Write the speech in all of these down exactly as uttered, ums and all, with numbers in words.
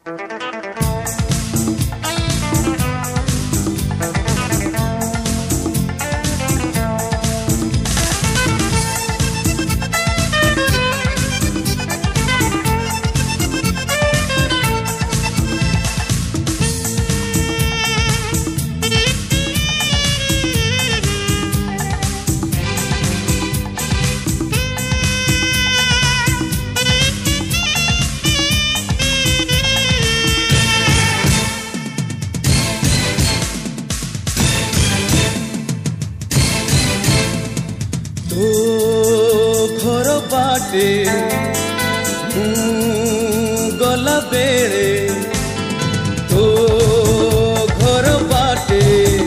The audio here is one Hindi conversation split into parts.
गला बेड़े तो घर बाटे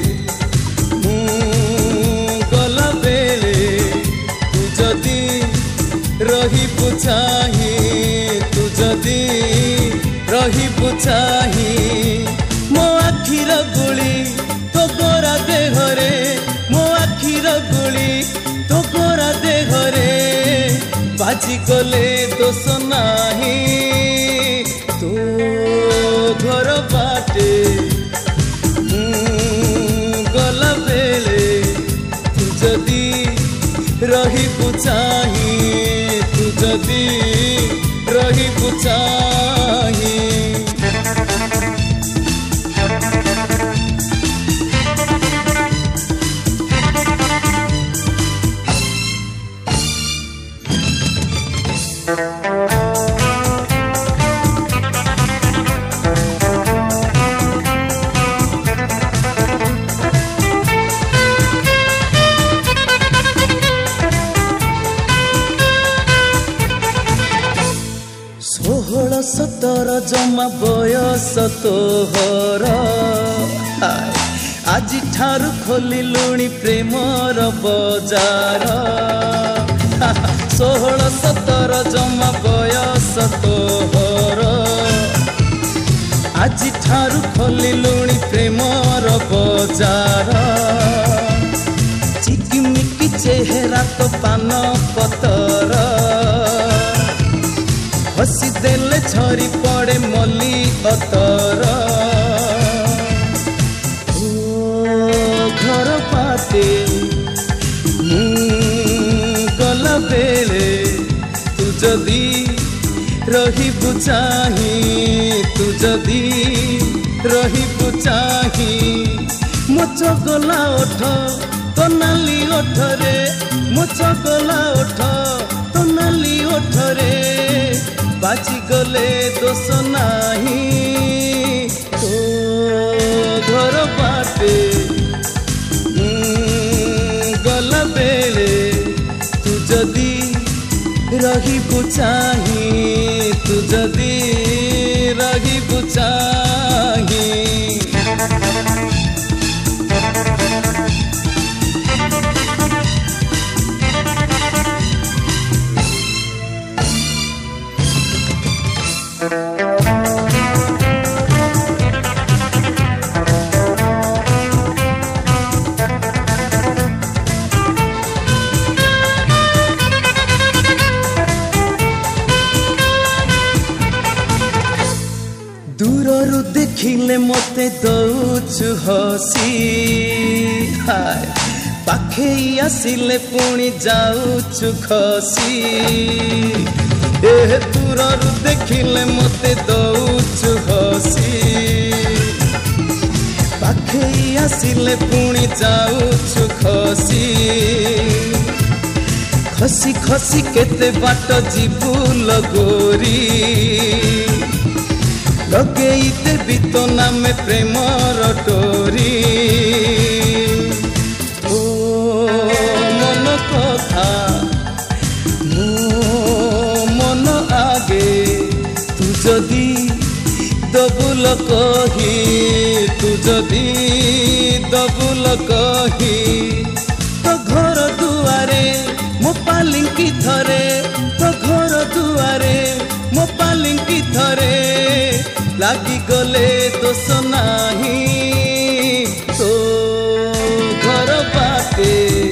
गला बेड़े तू जदी रही पुछाही तू जदी रही पुछाही मो आखिर गुली तो गोरा देहरे मो आखिर गुली तो गोरा देहरे बाजी गले दोष नाही तो घर बाटे गला बेले तू जदी रही पुछाही तू जदी रही पुछाही षोहल सतर जमा बयस तोहर आज ठारू खोलिलुणी प्रेमर बजार षोहल सतर जमा बयस तोहर आज ठारू खोलिलुणी प्रेमर बजार चिकिमिकी चेहरा तो पान पतर हसी देले झरी पड़े मली अतर घर पाते गला बेले तू जदी रही बुझाही तू जदी रही बुझाही मोच गला ओठ तो नाली ओठरे मोच गला ओठ तो नाली ओठरे बाजी गले दोष नाही तो घर बाटे गला बेले तू जदी रही बुझाही तू जदी रही बुझाही दूररू देखिले मते दौचु हसी हाय पाखे आसिले पुणी जाऊचु खसी ए दूररू देखिले मते दौचु हसी पाखे आसिले पुणी जाऊचु खसी खसी खसी केते बाट जीवु लगोरी लगेइते भी तो नाम प्रेमर डोरी ओ मन कथा मो मन आगे तू जदी दबुल कही तू जदी दबुल कही तो घर दुआरे मो पालिंकी थरे तो घर दुआरे मो पालिंकी थरे लागी गले दोष नाही तो घर बाटे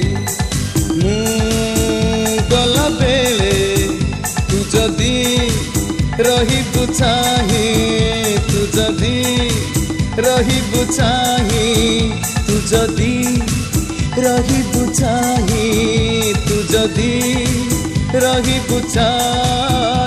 गला बेले तू जदी रही बुझाही रहिबु चाहि तू जदि रहिबु चाहि तू जदि रहिबु चाहि